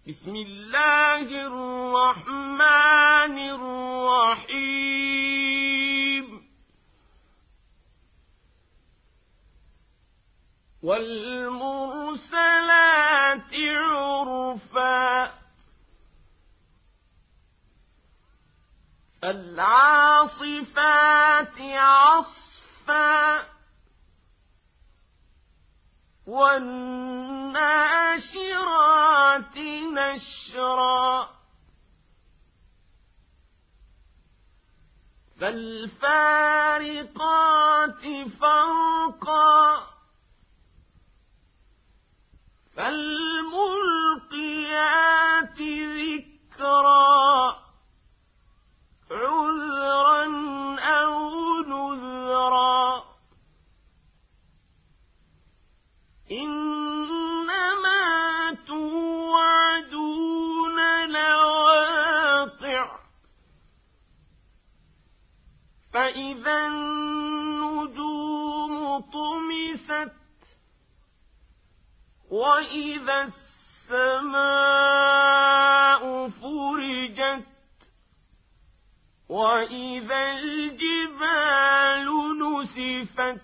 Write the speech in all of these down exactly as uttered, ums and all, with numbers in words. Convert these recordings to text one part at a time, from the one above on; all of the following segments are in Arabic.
بسم الله الرحمن الرحيم والمرسلات عرفا فالعاصفات عصفا والناشرات نشرا فالفارقات فرقا فالملقيات ذكرا عذرا أو نذرا إنما توعدون لواقع فإذا النجوم طمست وإذا السماء فرجت وإذا الجبال نسفت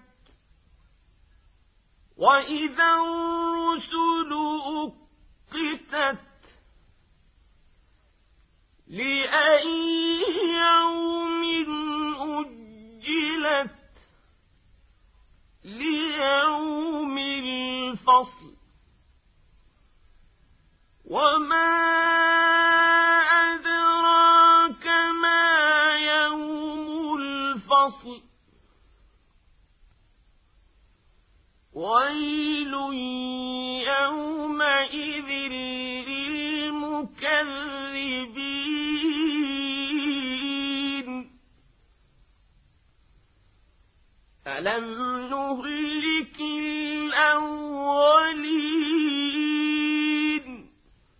وإذا الرسل أقتت لأي يوم أجلت ليوم الفصل وما أدراك ما يوم الفصل ويل يومئذ للمكذبين ألم نهلك الأولين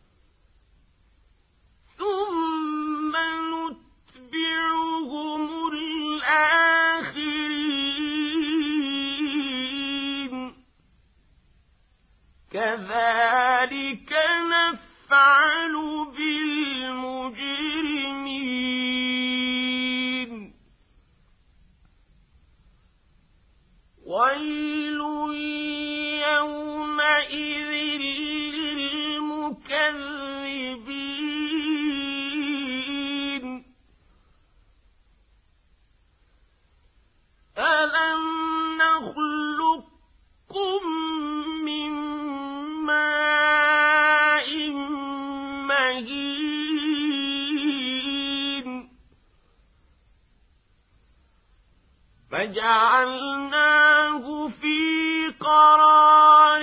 ثم نتبعهم الآخرين كذلك نفعل بالمجرمين ويل يومئذ للمكذبين ألم نخلقكم من ماء مهين فجعلناه في قرار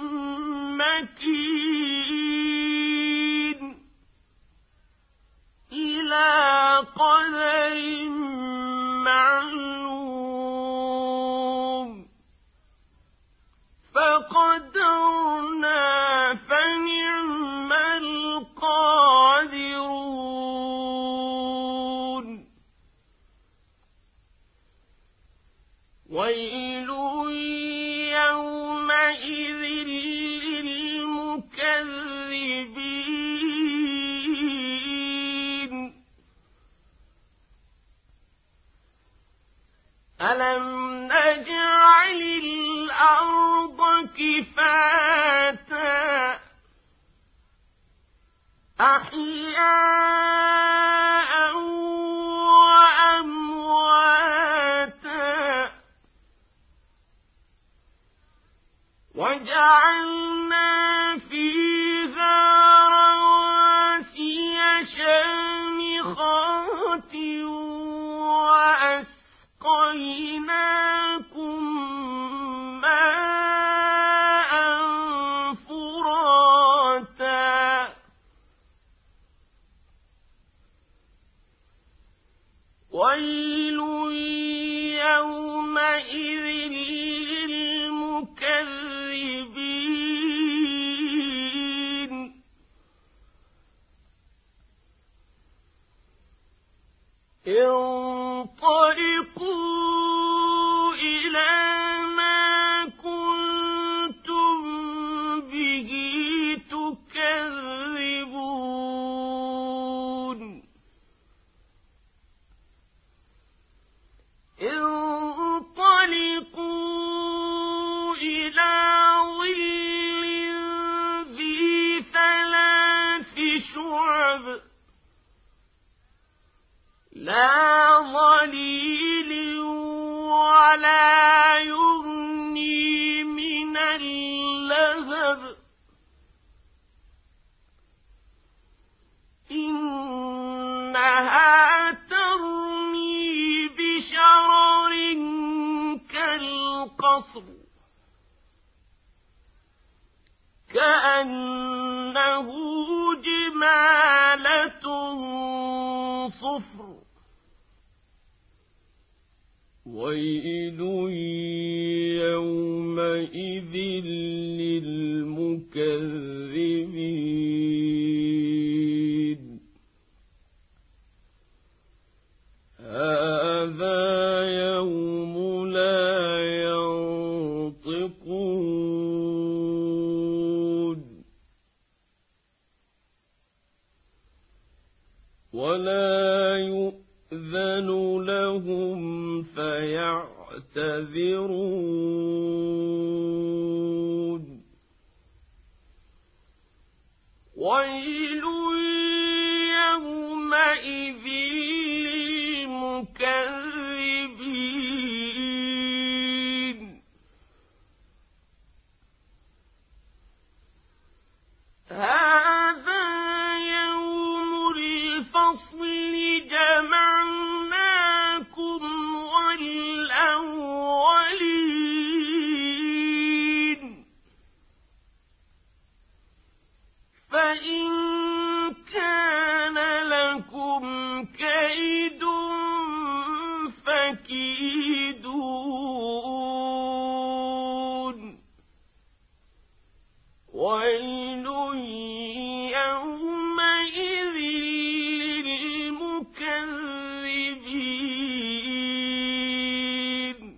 مكين إلى قدر معلوم فقدرنا فنعم القادرون ويل يومئذ للمكذبين ألم نجعل الأرض كفاتا أحياء وأمواتا وجعلنا فيها رواسي شامخات وأسقيناكم ماء فراتا ويل يومئذ للمكذبين انطلقوا إلى ما كنتم به تكذبون الحصر كأنه جمالة صفر ويل يومئذ للمكذبين هذا يوم لا ينطقون ولا يؤذن لهم فيعتذرون ويل يومئذ للمكذبين هذا يوم الفصل جمعناكم والأولين فإن كان لكم كيد فكيدون ويل يومئذ للمكذبين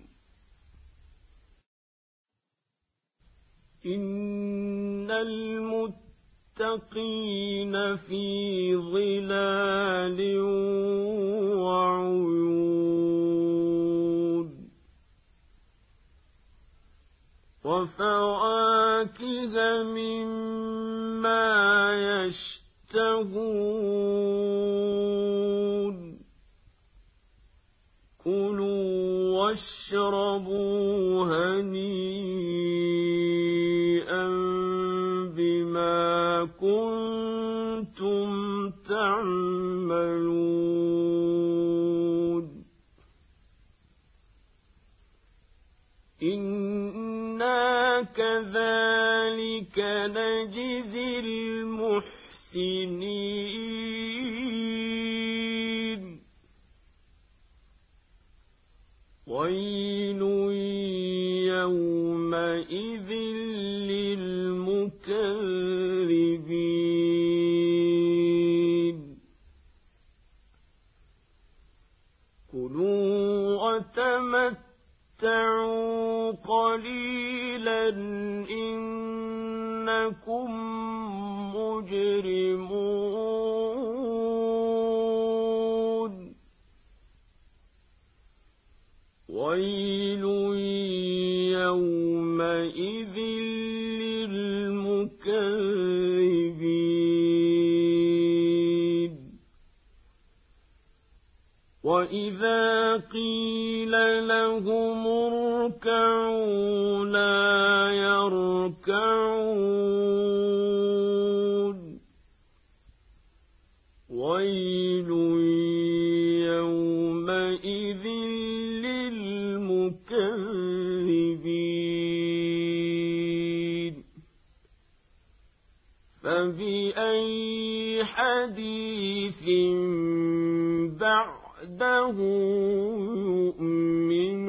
إن المتقين في ظلال وعيون وفواكه مما يشتهون كلوا واشربوا هنيئا بما كنتم تعملون إنا كذلك نجزي المحسنين ويل يومئذ للمكذبين كلوا وتمتعوا قليلا إنكم مجرمون ويل يومئذ للمكذبين وإذا قيل لهم اركعوا لا يركعون ويل يومئذ للمكذبين فبأي حديث بعده يؤمنون